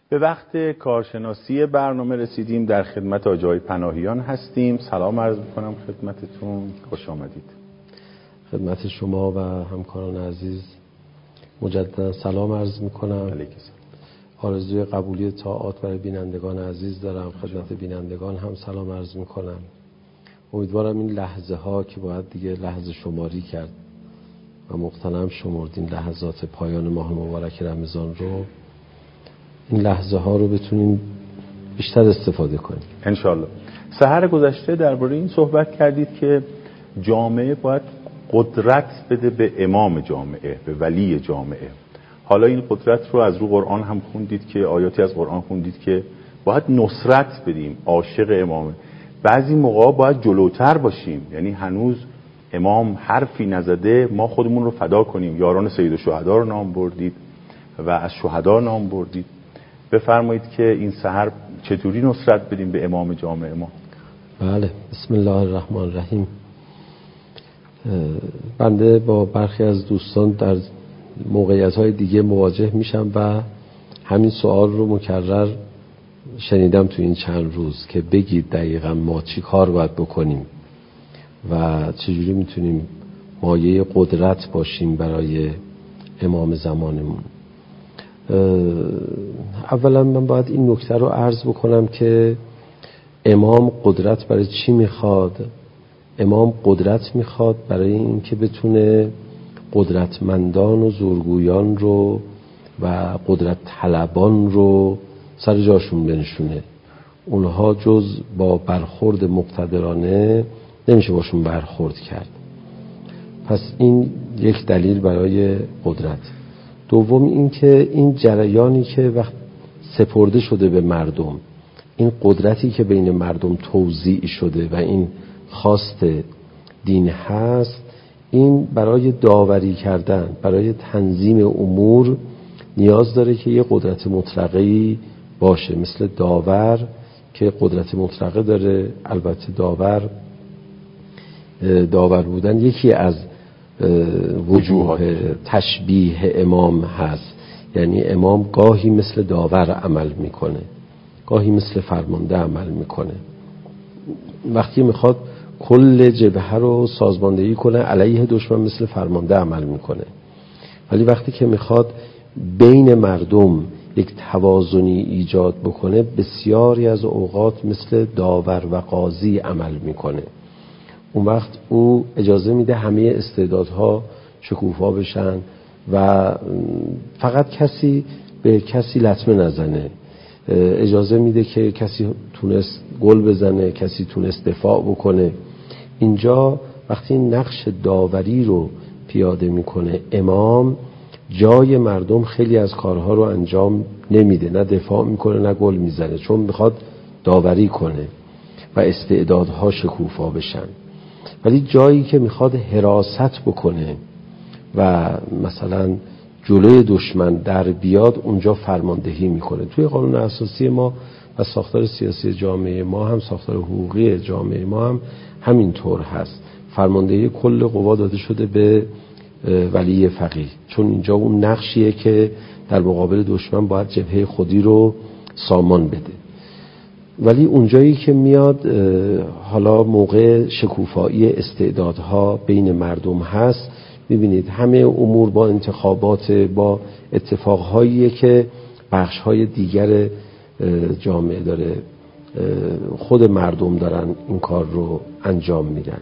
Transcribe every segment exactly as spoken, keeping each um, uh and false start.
به وقت کارشناسی برنامه رسیدیم. در خدمت آقای پناهیان هستیم. سلام عرض می‌کنم خدمتتون. خوش آمدید. خدمت شما و همکاران عزیز مجددا سلام عرض می‌کنم. علیکم. آرزوی قبولی طاعات برای بینندگان عزیز دارم. خدمت بینندگان هم سلام عرض می‌کنم. امیدوارم این لحظه ها که باید دیگه لحظه شماری کرد و مغتنم شمردین لحظات پایان ماه مبارک رمضان رو، این لحظه ها رو بتونیم بیشتر استفاده کنیم انشالله. سحر گذشته درباره این صحبت کردید که جامعه باید قدرت بده به امام جامعه، به ولی جامعه. حالا این قدرت رو از رو قرآن هم خوندید که آیاتی از قرآن خوندید که باید نصرت بدیم، عاشق امامه. بعضی موقع باید جلوتر باشیم، یعنی هنوز امام حرفی نزده ما خودمون رو فدا کنیم. یاران سید الشهدا رو نام بردید و از شهدا نام بردید. بفرمایید که این سحر چطوری نصرت بدیم به امام جامعه ما؟ بله، بسم الله الرحمن الرحیم. بنده با برخی از دوستان در موقعیت‌های دیگه مواجه میشم و همین سوال رو مکرر شنیدم تو این چند روز که بگید دقیقاً ما چی کار باید بکنیم و چجوری میتونیم مایه قدرت باشیم برای امام زمانمون. اولا من باید این نکته رو عرض بکنم که امام قدرت برای چی میخواد؟ امام قدرت میخواد برای این که بتونه قدرتمندان و زورگویان رو و قدرت طلبان رو سر جاشون بنشونه. اونها جز با برخورد مقتدرانه نمیشه باشون برخورد کرد. پس این یک دلیل برای قدرت. دوم این که این جریانی که وقت سپرده شده به مردم، این قدرتی که بین مردم توزیع شده و این خواست دین هست، این برای داوری کردن، برای تنظیم امور نیاز داره که یه قدرت مطلقه‌ای باشه، مثل داور که قدرت مطلقه داره. البته داور داور بودن یکی از وجوه تشبیه امام هست، یعنی امام گاهی مثل داور عمل میکنه، گاهی مثل فرمانده عمل میکنه. وقتی میخواد کل جبهه رو سازماندهی کنه علیه دشمن مثل فرمانده عمل میکنه، ولی وقتی که میخواد بین مردم یک توازنی ایجاد بکنه بسیاری از اوقات مثل داور و قاضی عمل میکنه. اون وقت او اجازه میده همه استعدادها شکوفا بشن و فقط کسی به کسی لطمه نزنه. اجازه میده که کسی تونست گل بزنه، کسی تونست دفاع بکنه. اینجا وقتی این نقش داوری رو پیاده میکنه امام، جای مردم خیلی از کارها رو انجام نمیده، نه دفاع میکنه نه گل میزنه، چون میخواد داوری کنه و استعدادها شکوفا بشن. ولی جایی که میخواد حراست بکنه و مثلا جلوی دشمن در بیاد، اونجا فرماندهی میکنه. توی قانون اساسی ما و ساختار سیاسی جامعه ما هم، ساختار حقوقی جامعه ما هم همین طور هست. فرماندهی کل قوا داده شده به ولی فقیه، چون اینجا اون نقشیه که در مقابل دشمن باید جبهه خودی رو سامان بده. ولی اونجایی که میاد حالا موقع شکوفایی استعدادها بین مردم هست، میبینید همه امور با انتخابات، با اتفاقهایی که بخشهای دیگر جامعه داره، خود مردم دارن این کار رو انجام میدن.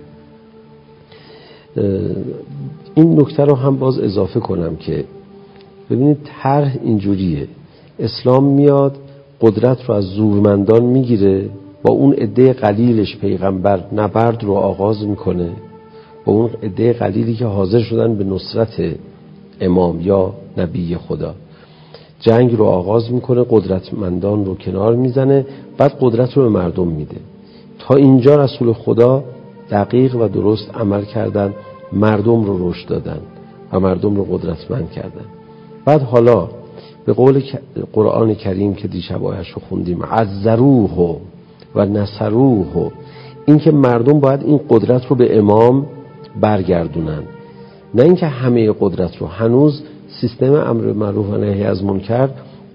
این نکته رو هم باز اضافه کنم که ببینید طرح اینجوریه: اسلام میاد قدرت رو از زورمندان میگیره، با اون عده قلیلش پیغمبر نبرد رو آغاز میکنه، با اون عده قلیلی که حاضر شدن به نصرت امام یا نبی خدا جنگ رو آغاز میکنه، قدرتمندان رو کنار میزنه، بعد قدرت رو به مردم میده. تا اینجا رسول خدا دقیق و درست عمل کردن، مردم رو رشد دادن و مردم رو قدرتمند کردن. بعد حالا به قول قرآن کریم که دیشب آیه‌اش رو خوندیم، عزروه و نصروه، این که مردم باید این قدرت رو به امام برگردونن، نه اینکه همه قدرت رو. هنوز سیستم امر معروف و نهی از منکر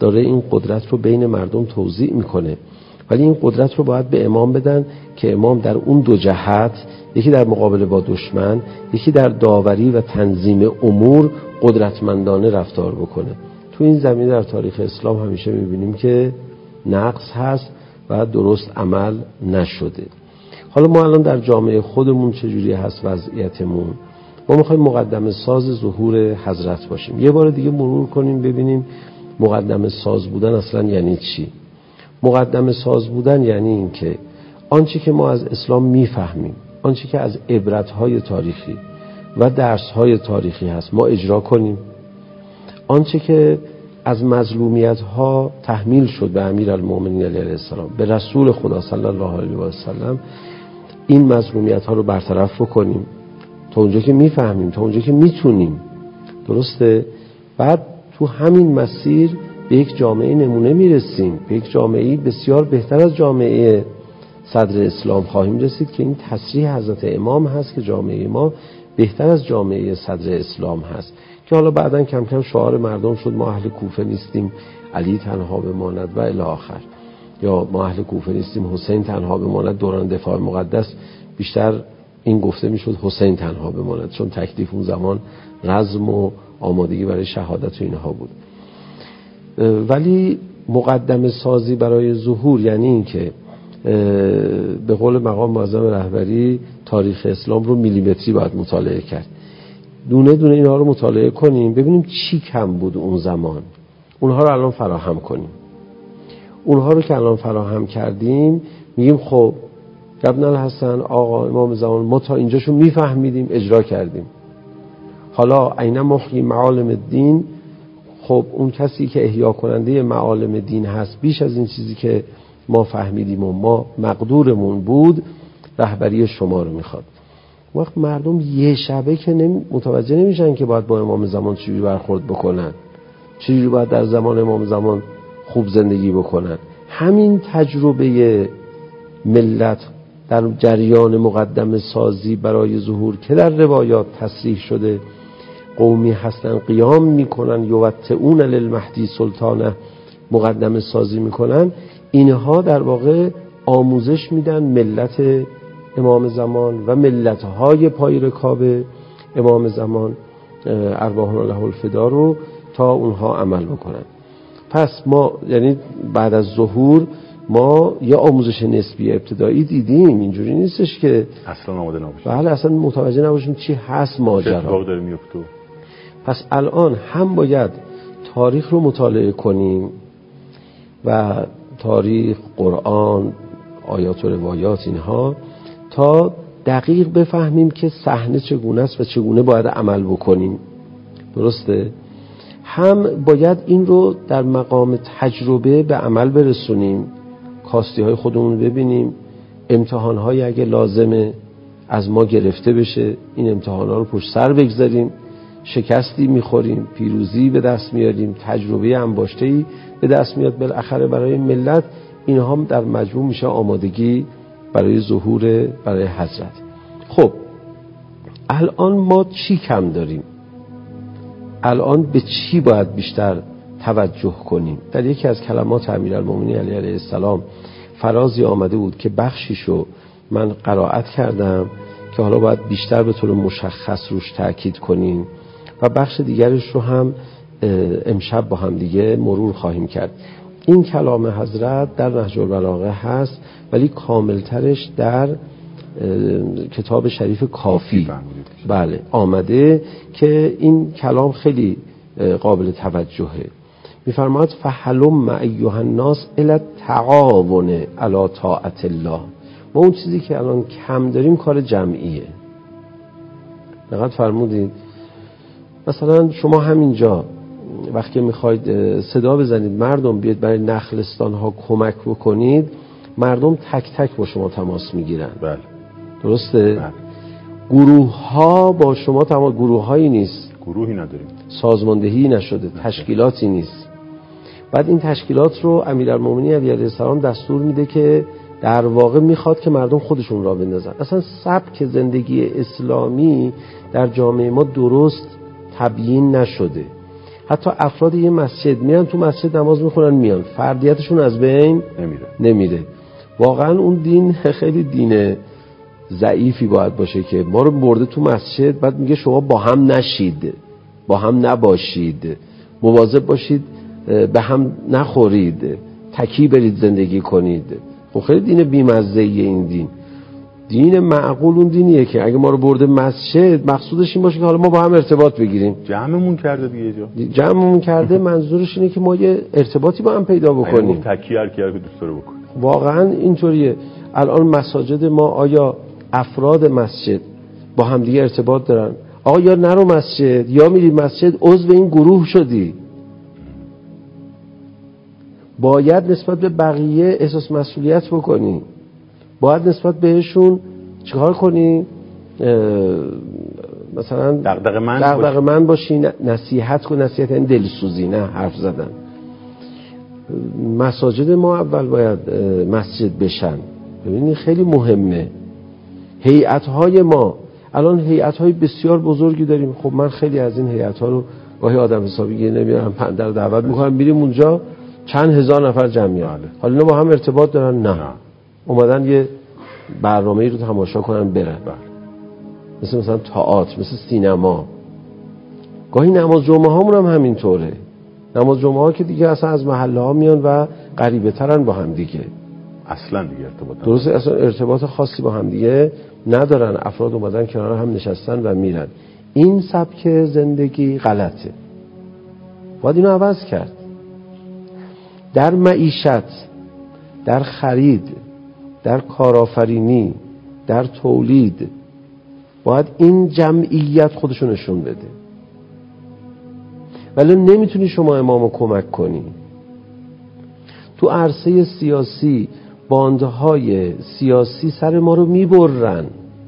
داره این قدرت رو بین مردم توزیع میکنه، ولی این قدرت رو باید به امام بدن که امام در اون دو جهت، یکی در مقابله با دشمن، یکی در داوری و تنظیم امور قدرتمندانه رفتار بکنه. تو این زمینه در تاریخ اسلام همیشه میبینیم که نقص هست و درست عمل نشده. حالا ما الان در جامعه خودمون چجوری هست وضعیتمون؟ ما میخوایم مقدم ساز ظهور حضرت باشیم. یه بار دیگه مرور کنیم ببینیم مقدم ساز بودن اصلا یعنی چی. مقدم ساز بودن یعنی این که آنچه که ما از اسلام میفهمیم، آنچه که از عبرت‌های تاریخی و درس‌های تاریخی هست ما اجرا کنیم، آنچه که از مظلومیت‌ها تحمیل شد به امیرالمومنین علیه السلام، به رسول خدا صلی الله علیه و سلم، این مظلومیت‌ها رو برطرف بکنیم تا اونجا که میفهمیم، تا اونجا که میتونیم. درسته؟ بعد تو همین مسیر به یک جامعه نمونه میرسیم، به یک جامعه بسیار بهتر از جامعه صدر اسلام خواهیم رسید که این تصریح حضرت امام هست که جامعه ما بهتر از جامعه صدر اسلام هست، که حالا بعداً کم کم شعار مردم شد ما اهل کوفه نیستیم علی تنها بماند و الی آخر، یا ما اهل کوفه نیستیم حسین تنها بماند. دوران دفاع مقدس بیشتر این گفته میشد حسین تنها بماند، چون تکلیف اون زمان رزم و آمادگی برای شهادت و اینها بود. ولی مقدم سازی برای ظهور یعنی این که به قول مقام معظم رهبری تاریخ اسلام رو میلیمتری باید مطالعه کرد. دونه دونه اینها رو مطالعه کنیم ببینیم چی کم بود اون زمان، اونها رو الان فراهم کنیم. اونها رو که الان فراهم کردیم میگیم خب ابن الحسن آقا امام زمان ما تا اینجاشو میفهمیدیم اجرا کردیم، حالا عین محیی معالم الدین، خب اون کسی که احیا کننده معالم دین هست بیش از این چیزی که ما فهمیدیم و ما مقدورمون بود رهبری شما رو میخواد. وقت مردم یه شبه که نمی... متوجه نمیشن که باید با امام زمان چجوری برخورد بکنن، چجوری باید در زمان امام زمان خوب زندگی بکنن. همین تجربه ملت در جریان مقدم سازی برای ظهور که در روایات تصریح شده قومی هستن قیام میکنن یوطئون للمهدی سلطانه، مقدم سازی میکنن، اینها در واقع آموزش میدن ملت امام زمان و ملت‌های پای رکاب امام زمان ارواحنا له الفدا رو تا اونها عمل بکنن. پس ما یعنی بعد از ظهور ما یه آموزش نسبی ابتدایی دیدیم، اینجوری نیستش که اصلا آماده نباشیم، بله اصلا متوجه نباشیم چی هست ماجرا، چه اتفاقی داره میفته. پس الان هم باید تاریخ رو مطالعه کنیم و تاریخ، قرآن، آیات و روایات اینها، تا دقیق بفهمیم که صحنه چگونه است و چگونه باید عمل بکنیم. درسته؟ هم باید این رو در مقام تجربه به عمل برسونیم، کاستی های خودمون ببینیم، امتحان های اگه لازمه از ما گرفته بشه این امتحان ها رو پشت سر بگذاریم، شکستی میخوریم پیروزی به دست میاریم، تجربه انباشته‌ای به دست میاد بالاخره برای ملت، اینها هم در مجموع میشه آمادگی برای ظهور برای حضرت. خب الان ما چی کم داریم؟ الان به چی باید بیشتر توجه کنیم؟ در یکی از کلمات امیرالمومنین علی علیه السلام فرازی آمده بود که بخشیشو من قرائت کردم که حالا باید بیشتر به طور مشخص روش تأکید کنیم و بخش دیگرش رو هم امشب با هم دیگه مرور خواهیم کرد. این کلام حضرت در نهج البلاغه هست ولی کاملترش در کتاب شریف کافی بله آمده که این کلام خیلی قابل توجهه. میفرماید فحلم ایها الناس الی التعاون علی طاعت الله. ما اون چیزی که الان کم داریم کار جمعیه. دقت فرمودید؟ مثلا شما همینجا وقتی میخواید صدا بزنید مردم بیاد برای نخلستان ها کمک بکنید، مردم تک تک با شما تماس میگیرن. بله. درسته؟ بله. گروه ها با شما تماس، گروه هایی نیست، گروهی نداریم، سازماندهی نشده، تشکیلاتی نیست. بعد این تشکیلات رو امیرالمومنین علیه السلام دستور میده که در واقع میخواد که مردم خودشون را بندازن. اصلا سبک زندگی اسلامی در جامعه ما درست تبیین نشده. حتی افراد یه مسجد میان تو مسجد نماز میخونن میان، فردیتشون از بین نمیره نمیره. واقعا اون دین خیلی دین ضعیفی باید باشه که ما رو برده تو مسجد، بعد میگه شما با هم نشید، با هم نباشید، مواظب باشید به هم نخورید، تکی برید زندگی کنید. خب خیلی دین بی‌مزه‌ایه این دین. دین معقول اون دینیه که اگه ما رو برده مسجد مقصودش این باشه که حالا ما با هم ارتباط بگیریم. جمعمون کرده دیگه جا جمعمون کرده منظورش اینه که ما یه ارتباطی با هم پیدا بکنیم. تکی هر کی هر که دوست داره بکنه. واقعا اینطوریه. الان مساجد ما آیا افراد مسجد با هم دیگه ارتباط دارن؟ آقا یا نرو مسجد یا میری مسجد عضو این گروه شدی. باید نسبت به بقیه احساس مسئولیت بکنی، باید نسبت بهشون چیکار کنی؟ مثلا دغدغه‌مند دغدغه‌مند باشی، نصیحت کن. نصیحت این دلسوزی، نه حرف زدن. مساجد ما اول باید مسجد بشن. ببینید خیلی مهمه. هیئت‌های ما الان هیئت‌های بسیار بزرگی داریم. خب من خیلی از این هیئت‌ها رو گاهی آدم حسابی گیر نمیارم، پندر دعوت می‌کنم میریم اونجا چند هزار نفر جمع میان. حالا اینا با هم ارتباط دارن؟ نه, نه. اومدن یه برنامه‌ای رو تماشا کنن برن. بله. مثل مثلا تئاتر، مثل سینما. گاهی نماز جمعه هامون هم همینطوره. نماز جمعه ها که دیگه اصلا از محله ها میان و قریبه ترن با هم دیگه. اصلا دیگه ارتباط درسته، اصلا ارتباط خاصی با هم دیگه ندارن. افراد اومدن کنار هم نشستن و میرن. این سبک زندگی غلطه. باید اینو عوض کرد. در معیشت، در خرید، در کارآفرینی، در تولید باید این جمعیت خودشو نشون بده. ولی نمیتونی شما امامو کمک کنی. تو عرصه سیاسی باندهای سیاسی سر ما رو میبرن.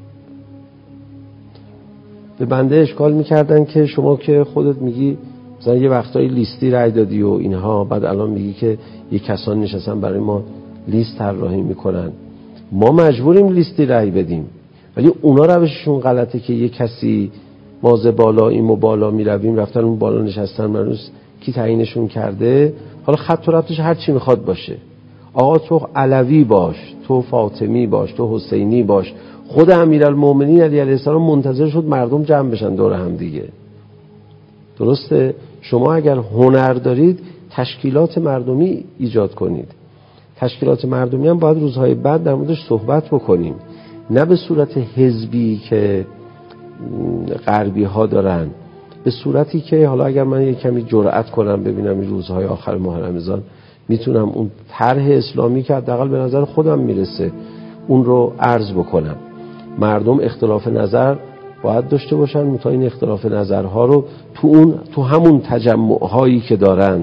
به بنده اشکال میکردن که شما که خودت میگی مثلا یه وقتایی لیستی رای دادی و اینها، بعد الان میگی که یه کسان نشستن برای ما لیست طراحی میکنن. ما مجبوریم لیستی رای بدیم، ولی اونا روششون غلطه که یه کسی ما ز بالا این و بالا میرویم رفتن اون بالا نشستن، منوس کی تعیینشون کرده. حالا خط و ربطش هر چی میخواد باشه. آقا تو علوی باش، تو فاطمی باش، تو حسینی باش. خود امیرالمومنین علی علیه السلام منتظر شد مردم جمع بشن دور هم دیگه. درسته؟ شما اگر هنر دارید تشکیلات مردمی ایجاد کنید. تشکیلات مردمی هم باید روزهای بعد در موردش صحبت بکنیم، نه به صورت حزبی که غربی ها دارن، به صورتی که حالا اگر من یک کمی جرأت کنم ببینم این روزهای آخر ماه رمضان میتونم اون طرح اسلامی که حداقل به نظر خودم میرسه اون رو عرض بکنم. مردم اختلاف نظر باید داشته باشن، متا این اختلاف نظرها رو تو اون تو همون تجمع‌هایی که دارن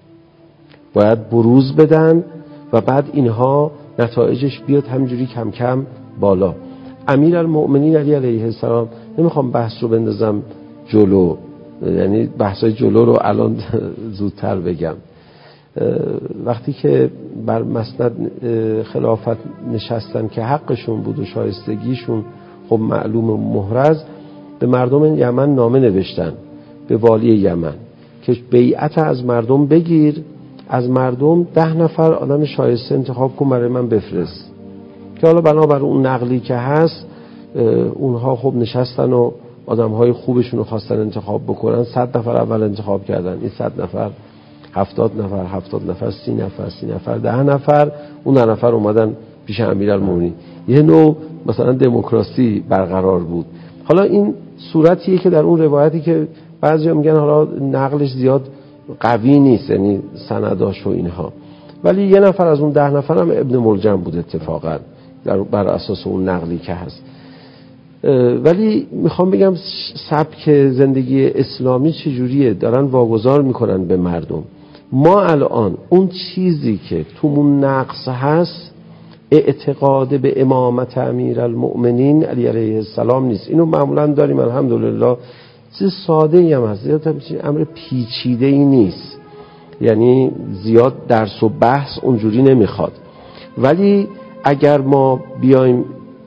باید بروز بدن و بعد اینها نتایجش بیاد همینجوری کم کم بالا. امیرالمؤمنین علی علیه السلام، نمیخوام بحث رو بندازم جلو، یعنی بحثای جلو رو الان زودتر بگم. وقتی که بر مسند خلافت نشستن که حقشون بود و شایستگیشون خب معلوم و محرز، به مردم یمن نامه نوشتن، به والی یمن که بیعت از مردم بگیر، از مردم ده نفر آدم شایسته انتخاب کن برای من بفرست. که حالا بنابر اون نقلی که هست اونها خب نشستن و آدمهای خوبشون رو خواستن انتخاب بکنن. صد نفر اول انتخاب کردن، این صد نفر هفتاد نفر، هفتاد نفر، سی نفر، سی نفر، ده نفر، اون ده نفر اومدن پیش امیرالمومنین. یه نوع مثلا دموکراسی برقرار بود. حالا این صورتیه که در اون روایتی که بعضیا میگن حالا نقلش زیاد قوی نیست، یعنی سنداش و اینها، ولی یه نفر از اون ده نفر هم ابن ملجم بود اتفاقا در بر اساس اون نقلی که هست. ولی میخوام بگم سبک زندگی اسلامی چجوریه، دارن واگذار میکنن به مردم. ما الان اون چیزی که تومون نقص هست اعتقاد به امامت امیرالمؤمنین علی علیه السلام نیست. اینو معمولا داریم الحمدلله. چیز ساده ای هم هست، زیاد امر پیچیده ای نیست، یعنی زیاد درس و بحث اونجوری نمیخواد. ولی اگر ما بیایم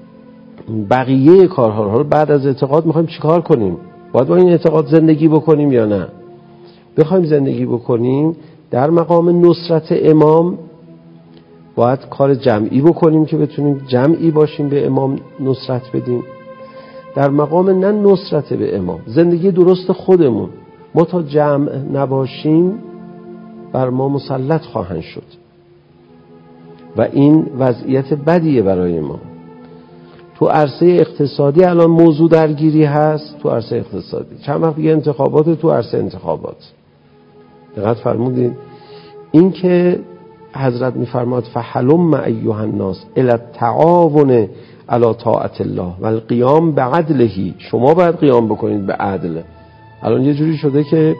بقیه کارها رو بعد از اعتقاد میخوایم چیکار کنیم، باید با این اعتقاد زندگی بکنیم یا نه؟ بخوایم زندگی بکنیم در مقام نصرت امام باید کار جمعی بکنیم که بتونیم جمعی باشیم به امام نصرت بدیم. در مقام نه نصرت به امام، زندگی درست خودمون، ما تا جمع نباشیم بر ما مسلط خواهند شد و این وضعیت بدیه برای ما. تو عرصه اقتصادی الان موضوع درگیری هست. تو عرصه اقتصادی چند وقت دیگه انتخابات، تو عرصه انتخابات دقت فرمودین این که حضرت میفرماد فحلم ایها الناس الی التعاون علی طاعت الله و القیام بعدله، شما باید قیام بکنید به عدل. الان یه جوری شده که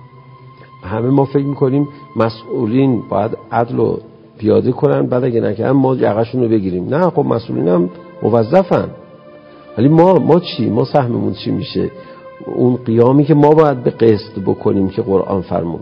همه ما فکر میکنیم مسئولین باید عدل رو پیاده کنن، بعد اگه نکنن ما یقشون رو بگیریم. نه، خب مسئولین هم موظفن، ولی ما ما چی؟ ما سهممون چی میشه؟ اون قیامی که ما باید به قسط بکنیم که قرآن فرمود.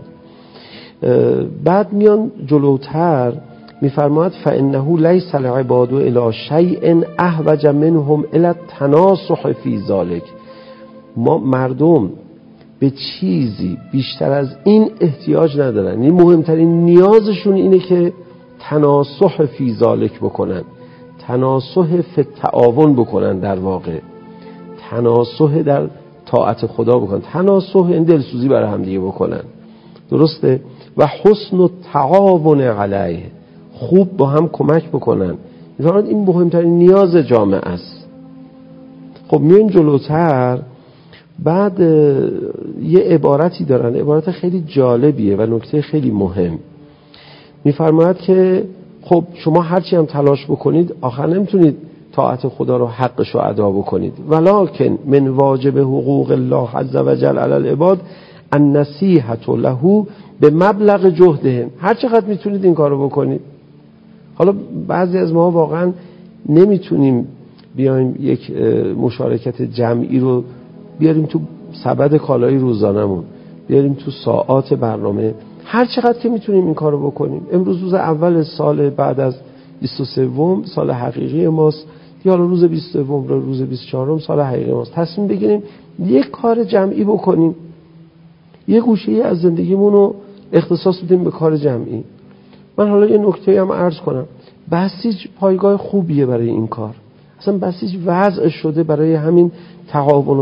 بعد میان جلوتر میفرماید فانه لیس العباد الی شیء احوج منهم الی التناصح فی ذلک. ما مردم به چیزی بیشتر از این احتیاج ندارن، این مهمترین نیازشون اینه که تناصح فی ذلک بکنن، تناصح فی التعاون بکنن، در واقع تناصح در طاعت خدا بکنن، تناصح این دلسوزی برای هم دیگه بکنن، درسته؟ و حسن التعاون علیه، خوب با هم کمک بکنن. این مهمترین نیاز جامعه است. خب میون جلوتر بعد یه عبارتی دارن، عبارت خیلی جالبیه و نکته خیلی مهم. میفرماید که خب شما هرچی هم تلاش بکنید آخر نمیتونید طاعت خدا رو حقش رو ادا بکنید. ولکن من واجب حقوق الله عز و جل علی العباد النصیحة له به مبلغ جهدهم. هر چقدر میتونید این کارو بکنید. حالا بعضی از ما واقعا نمیتونیم بیایم یک مشارکت جمعی رو بیاریم تو سبد کالای روزانمون، بیاریم تو ساعات برنامه، هر چقدر که میتونیم این کارو بکنیم. امروز روز اول سال بعد از بیست و سه سال حقیقی ماست، یا روز بیست و سه رو روز بیست و چهار سال حقیقی ماست. تصمیم بگیریم یک کار جمعی بکنیم، یک گوشه از زندگیمون رو اختصاص بدیم به کار جمعی. من حالا یه نکته هم عرض کنم. بسیج پایگاه خوبیه برای این کار. اصلا بسیج وضع شده برای همین تعاون و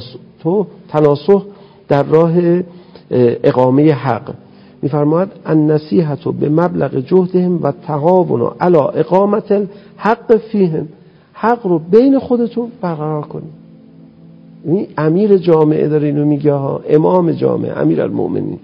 تناصح در راه اقامه حق. میفرماید النصیحة به مبلغ جهدهم و تعاون علی اقامت الحق فیهم. حق رو بین خودتون برقرار کنید. این امیر جامعه داره اینو میگه ها، امام جامعه، امیر المؤمنین.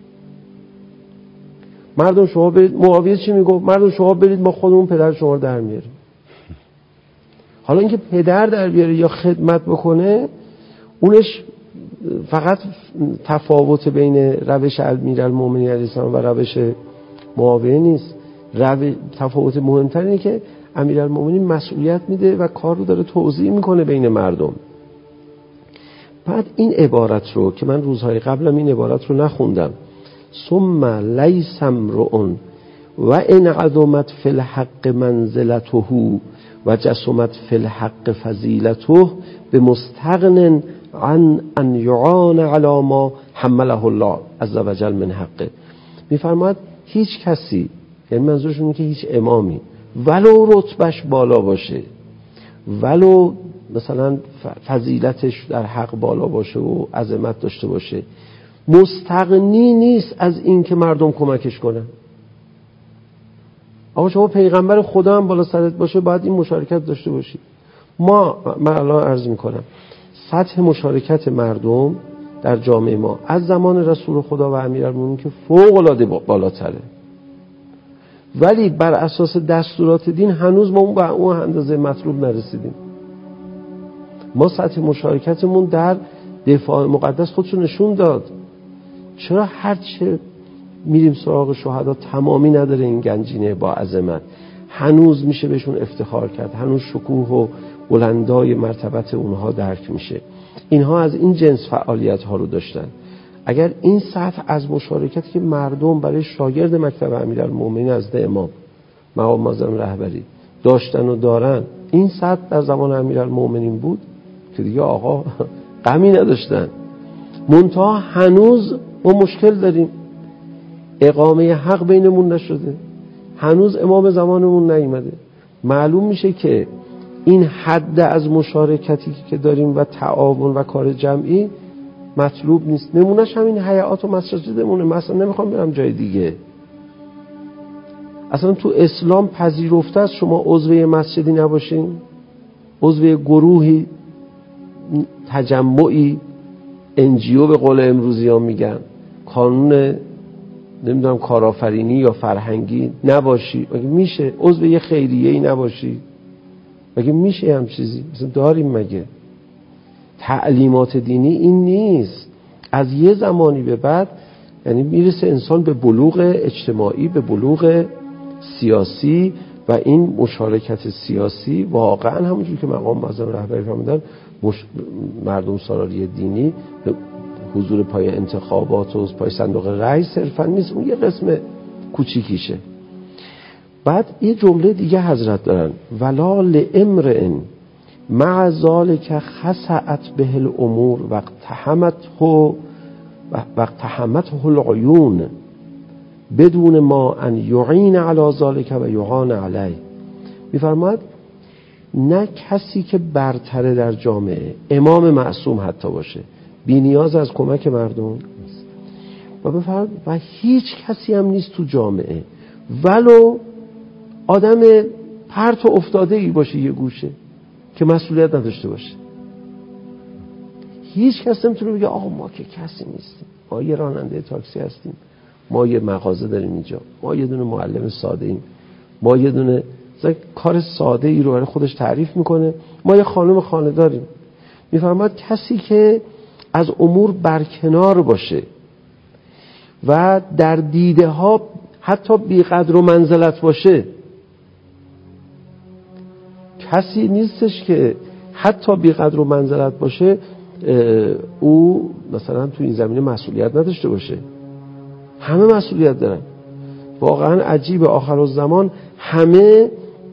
مردم شما برید، معاویه چی میگه؟ مردم شما برید ما خودمون پدر شما رو در میاریم. حالا اینکه پدر در بیاره یا خدمت بکنه، اونش فقط تفاوت بین روش امیرالمومنین علیه السلام و روش معاویه نیست. روش تفاوت مهمتر اینه که امیرالمومنین مسئولیت میده و کار رو داره توزیع میکنه بین مردم. بعد این عبارت رو که من روزهای قبلم این عبارت رو نخوندم، ثم لیس امرؤ و ان عظمت فی الحق منزلته و جسمت فی الحق فضیلته بمستغن عن ان یعان علی ما حمله الله عز و جل من حقه. میفرماید هیچ کسی، یعنی منظورشون اینه که هیچ امامی ولو رتبهش بالا باشه، ولو مثلا فضیلتش در حق بالا باشه و عظمت داشته باشه، مستغنی نیست از این که مردم کمکش کنن. آقا شما پیغمبر خدا هم بالا سرت باشه باید این مشارکت داشته باشی. ما من الان عرض میکنم سطح مشارکت مردم در جامعه ما از زمان رسول خدا و امیرالمومنین که فوق العاده بالاتره، ولی بر اساس دستورات دین هنوز ما به اون اندازه مطلوب نرسیدیم. ما سطح مشارکتمون در دفاع مقدس خودشو نشون داد. چرا هرچه میریم سراغ شهدا تمامی نداره این گنجینه با عظمت؟ هنوز میشه بهشون افتخار کرد، هنوز شکوه و بلندای مرتبت اونها درک میشه. اینها از این جنس فعالیت ها رو داشتن. اگر این سطح از مشارکتی که مردم برای شاگرد مکتب امیرالمومنین از امام مقام معظم رهبری داشتن و دارن، این سطح در زمان امیرالمومنین بود که دیگه آقا غمی نداشتن. منتها هنوز ما مشکل داریم، اقامه حق بینمون نشده، هنوز امام زمانمون نیامده. معلوم میشه که این حد از مشارکتی که داریم و تعاون و کار جمعی مطلوب نیست. نمونهش همین هیئات و مساجدمونه. مثلا نمیخوام برم جای دیگه. اصلا تو اسلام پذیرفته است شما عضو مسجدی نباشین، عضو گروهی، تجمعی، انجیو به قول امروزی ها میگن، کانون نمیدونم کارآفرینی یا فرهنگی نباشی. مگه میشه؟ عضو یه خیریه‌ای نباشی؟ مگه میشه هم چیزی؟ مثلا داریم مگه؟ تعلیمات دینی این نیست. از یه زمانی به بعد یعنی میرسه انسان به بلوغ اجتماعی، به بلوغ سیاسی، و این مشارکت سیاسی واقعا همونجور که مقام معظم رهبری فرمودن مش... مردم سالاری دینی حضور پای انتخابات و پای صندوق رأی صرفا نیست، اون یه قسم کوچیکیشه. بعد یه جمله دیگه حضرت دارن، ولا لامرئ مع ذلک خسعت به الامور واقتحمته واقتحمته العیون بدون ما ان یعین علی ذلک و یعان علیه. میفرماد نه کسی که برتره در جامعه، امام معصوم حتی باشه، بی نیاز از کمک مردم و بفرماد و هیچ کسی هم نیست تو جامعه ولو آدم پرت و افتاده ای باشه یه گوشه که مسئولیت نداشته باشه. هیچ کس نمیتونه بگه آقا ما که کسی نیستیم، ما یه راننده تاکسی هستیم، ما یه مغازه داریم اینجا، ما یه دونه معلم ساده ایم، ما یه دونه کار ساده ای رو برای خودش تعریف میکنه، ما یه خانم خانه داریم. میفرماد کسی که از امور برکنار باشه و در دیده ها حتی بی قدر و منزلت باشه، کسی نیستش که حتی بی قدر و منزلت باشه او مثلا تو این زمینه مسئولیت نداشته باشه. همه مسئولیت دارن. واقعا عجیبه، آخرالزمان همه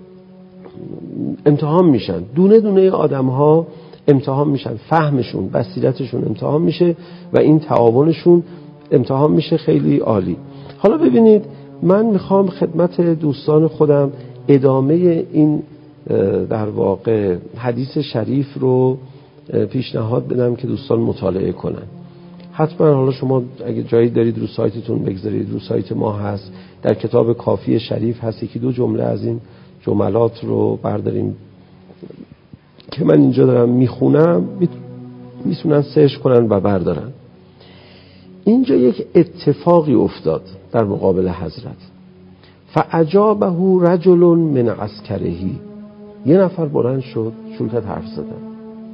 امتحان میشن، دونه دونه آدم ها امتحان میشن، فهمشون، بصیرتشون امتحان میشه و این تعاونشون امتحان میشه. خیلی عالی. حالا ببینید من میخوام خدمت دوستان خودم ادامه این در واقع حدیث شریف رو پیشنهاد بدم که دوستان مطالعه کنن. حتما حالا شما اگه جایی دارید رو سایتتون بگذارید، رو سایت ما هست، در کتاب کافی شریف هست، یکی دو جمله از این جملات رو برداریم که من اینجا دارم میخونم، میتونن سرچ کنن و بردارن. اینجا یک اتفاقی افتاد در مقابل حضرت. فعجابه رجل من عسکرهی، یه نفر بلند شد شروع کرد حرف زدن.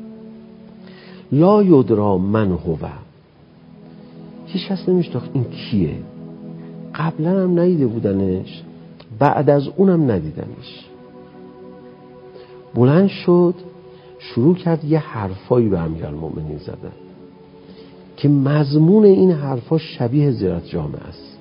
لا یدرا من هو، هیچ کس نمیشناخت این کیه، قبلا هم ندیده بودنش، بعد از اونم ندیدنش. بلند شد شروع کرد یه حرفایی به امیرالمومنین زدن که مضمون این حرفا شبیه زیارت جامع است.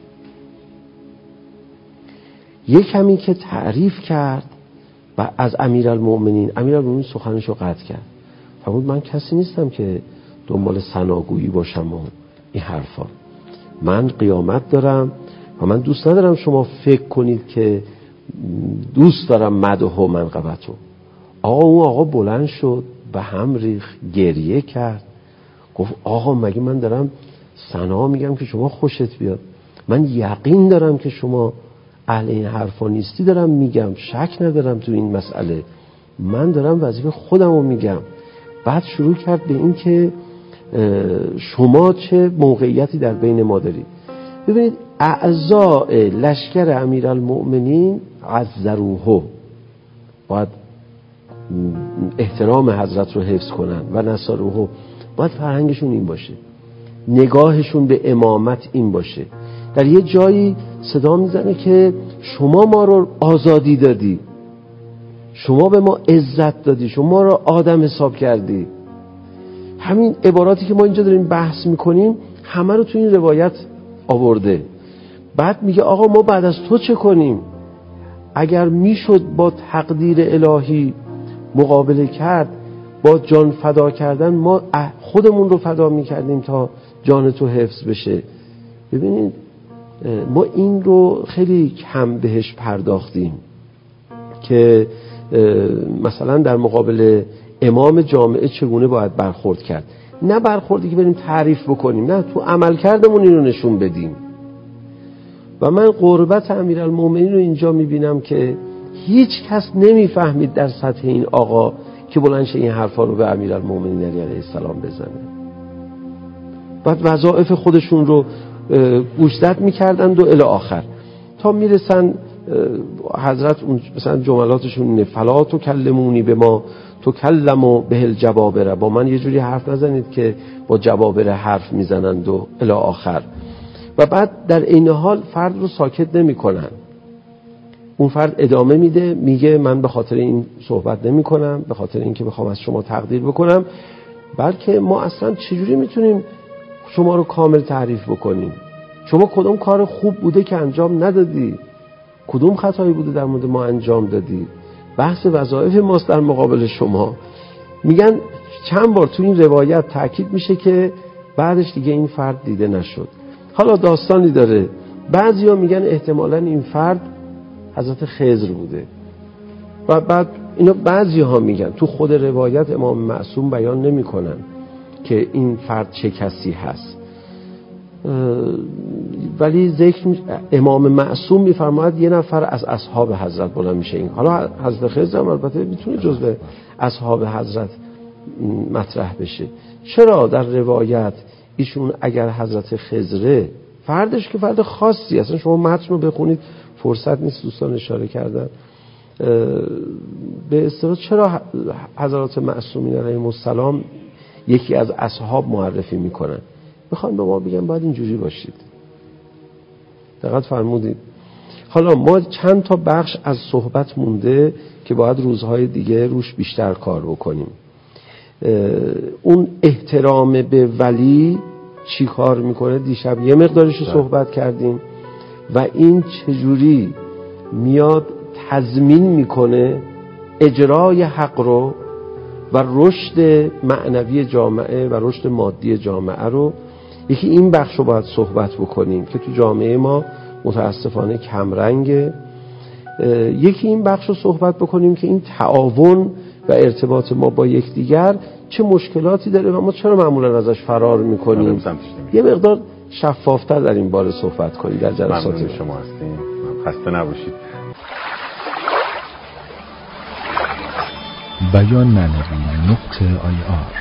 یک کمی که تعریف کرد و از امیرالمومنین، امیرالمومنین سخنشو قطع کرد، فرمود من کسی نیستم که دنبال ثناگویی باشم و این حرفا. من قیامت دارم و من دوست ندارم شما فکر کنید که دوست دارم مدح و منقبتو. آقا اون آقا بلند شد به هم ریخت، گریه کرد، گفت آقا مگه من دارم ثنا میگم که شما خوشت بیاد؟ من یقین دارم که شما اهل این حرفا نیستی، دارم میگم، شک ندارم تو این مسئله، من دارم وظیفه خودمو میگم. بعد شروع کرد به این که شما چه موقعیتی در بین ما دارید. ببینید اعضاء لشکر امیرالمؤمنین عذروه، باید احترام حضرت رو حفظ کنن و نصروه، باید فرهنگشون این باشه، نگاهشون به امامت این باشه. در یه جایی صدا میزنه که شما ما رو آزادی دادی، شما به ما عزت دادی، شما رو آدم حساب کردی. همین عباراتی که ما اینجا داریم بحث میکنیم همه رو تو این روایت آورده. بعد میگه آقا ما بعد از تو چه کنیم؟ اگر میشد با تقدیر الهی مقابله کرد، با جان فدا کردن، ما خودمون رو فدا میکردیم تا جان تو حفظ بشه. ببینید ما این رو خیلی کم بهش پرداختیم که مثلا در مقابل امام جامعه چگونه باید برخورد کرد. نه برخوردی که بریم تعریف بکنیم، نه، تو عملکردمون این رو نشون بدیم. و من قربت امیرالمومنین رو اینجا میبینم که هیچ کس نمیفهمید در سطح این آقا که بلند شه این حرفا رو به امیرالمومنین علیه السلام بزنه. بعد وظایف خودشون رو گوشزد میکردند و الی آخر تا میرسن حضرت اون مثلا جملاتشون اینه فلا تو کلمونی به ما تو کلمو به الجبابره، با من یه جوری حرف نزنید که با جبابره حرف میزنند و الی آخر. و بعد در این حال فرد رو ساکت نمی کنن. اون فرد ادامه میده، میگه من به خاطر این صحبت نمی کنم، به خاطر این که بخوام از شما تقدیر بکنم، بلکه ما اصلا چجوری میتونیم شما رو کامل تعریف بکنیم؟ شما کدوم کار خوب بوده که انجام ندادی؟ کدوم خطایی بوده در مورد ما انجام دادی؟ بحث وظایف ماست در مقابل شما. میگن چند بار تو این روایت تاکید میشه که بعدش دیگه این فرد دیده نشد. حالا داستانی داره، بعضیا میگن احتمالاً این فرد حضرت خضر بوده و بعد اینا بعضی ها میگن تو خود روایت امام معصوم بیان نمیکنن که این فرد چه کسی هست، ولی ذکر امام معصوم میفرماید یه نفر از اصحاب حضرت بلند میشه. این حالا حضرت خضر هم البته میتونه جزو اصحاب حضرت مطرح بشه. چرا در روایت ایشون اگر حضرت خضره، فردش که فرد خاصی اصلا شما متن رو بخونید فرصت نیست، دوستان اشاره کردن به اصطلاح چرا حضرات معصومین علیهم السلام یکی از اصحاب معرفی میکنن؟ میخوان به ما بگن باید اینجوری باشید. دقت فرمودید؟ حالا ما چند تا بخش از صحبت مونده که باید روزهای دیگه روش بیشتر کار بکنیم. اون احترام به ولی چی کار میکنه دیشب یه مقدارش رو صحبت کردیم و این چجوری میاد تضمین میکنه اجرای حق رو و رشد معنوی جامعه و رشد مادی جامعه رو. یکی این بخش رو باید صحبت بکنیم که تو جامعه ما متاسفانه کمرنگه. یکی این بخش رو صحبت بکنیم که این تعاون و ارتباط ما با یکدیگر چه مشکلاتی داره و ما چرا معمولا ازش فرار میکنیم. یه مقدار شفافتر در این باره صحبت کنیم در جلسات. ممنون شما هستیم، خسته نباشید. بیان معنوی نقطه آی آر